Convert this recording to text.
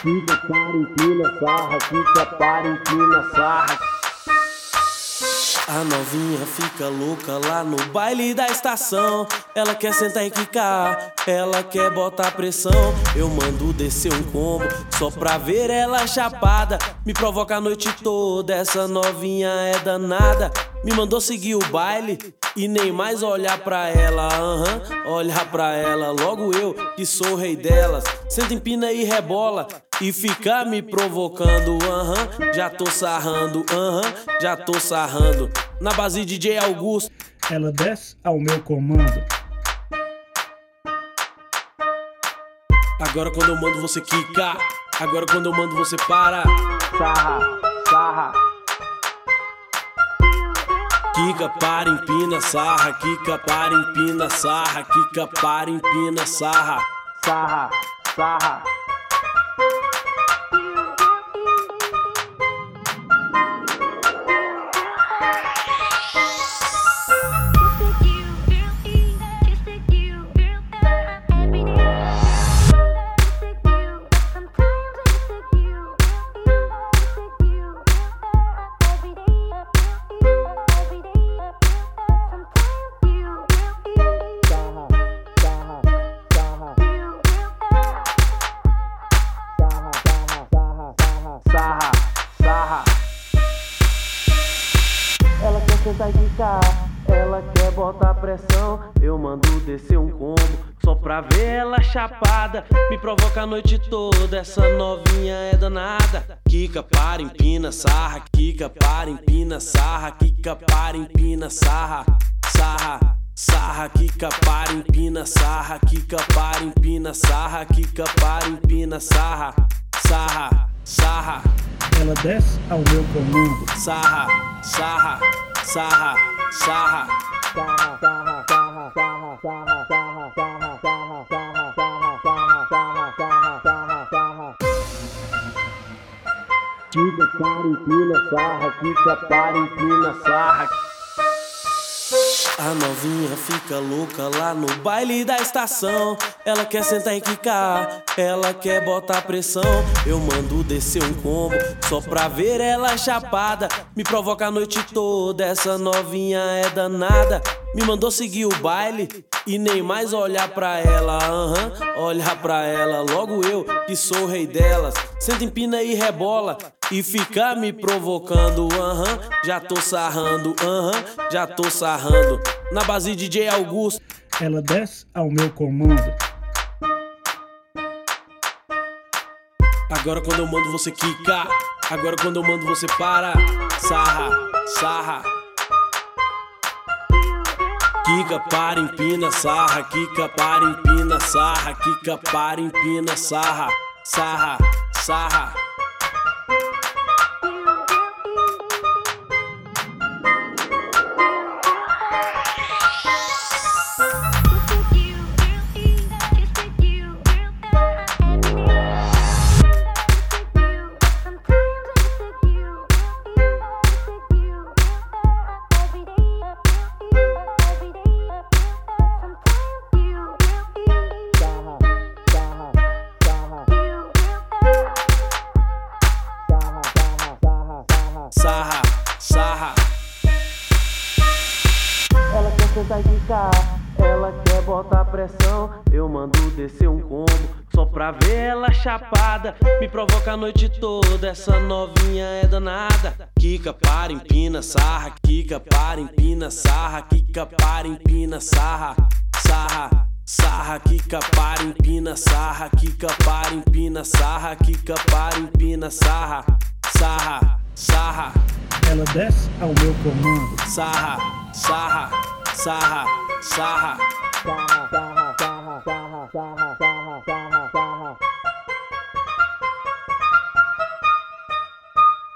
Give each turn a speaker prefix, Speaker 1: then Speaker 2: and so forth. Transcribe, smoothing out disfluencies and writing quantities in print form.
Speaker 1: Quica, para, empina, sarra, quica, para, empina, sarra.
Speaker 2: A novinha fica louca lá no baile da estação. Ela quer sentar e quicar, ela quer botar pressão. Eu mando descer um combo só pra ver ela chapada. Me provoca a noite toda, essa novinha é danada. Me mandou seguir o baile e nem mais olhar pra ela. Olhar pra ela, logo eu que sou o rei delas. Senta, empina e rebola e fica me provocando. Já tô sarrando, já tô sarrando. Na base DJ Augusto,
Speaker 3: ela desce ao meu comando.
Speaker 2: Agora quando eu mando você quicar, agora quando eu mando você para.
Speaker 1: Sarra, sarra.
Speaker 2: Quica, para, empina, sarra. Quica, para, empina, sarra. Quica, para, empina, sarra.
Speaker 1: Sarra, sarra. Sarra, sarra.
Speaker 2: Ela quer sentar e quicar, ela quer botar pressão. Eu mando descer um combo só pra ver ela chapada. Me provoca a noite toda, essa novinha é danada. Quica, para, empina, sarra. Quica, para, empina, sarra. Quica, para, empina, sarra. Sarra, sarra. Quica, para, empina, sarra. Quica, para, empina, sarra. Quica, para, empina, sarra. Sarra, sarra.
Speaker 3: Ela desce ao meu comando.
Speaker 2: Sarra, sarra, sarra, sarra.
Speaker 1: Sarra, sarra, sarra, sarra, sarra, sarra, sarra, sarra, sarra, sarra, sarra, sarra, sarra, sarra. Quica, para, empina, sarra. Quica, para, empina, sarra.
Speaker 2: A novinha fica louca lá no baile da estação. Ela quer sentar e quicar, ela quer botar pressão. Eu mando descer um combo só pra ver ela chapada. Me provoca a noite toda, essa novinha é danada. Me mandou seguir o baile e nem mais olhar pra ela. Olhar pra ela, logo eu que sou o rei delas. Senta, empina e rebola e fica me provocando. Já tô sarrando, já tô sarrando. Na base DJ Augusto,
Speaker 3: ela desce ao meu comando.
Speaker 2: agora quando eu mando você quicar, agora quando eu mando você para. Sarra, sarra. Quica, para, empina, sarra. Quica, para, empina, sarra. Quica, para, empina, sarra. Sarra, sarra. Sarra, sarra. Ela quer sentar e quicar, ela quer botar pressão. Eu mando descer um combo só pra ver ela chapada. Me provoca a noite toda, essa novinha é danada. Quica, para, empina, sarra. Quica, para, empina, sarra. Quica, para, empina, sarra. Sarra, sarra. Quica, para, empina, sarra. Quica, para, empina, sarra. Quica, para, empina, sarra. Sarra, sarra.
Speaker 3: Ela desce ao meu comando.
Speaker 2: Sarra, sarra, sarra, sarra.
Speaker 1: Sarra, sarra.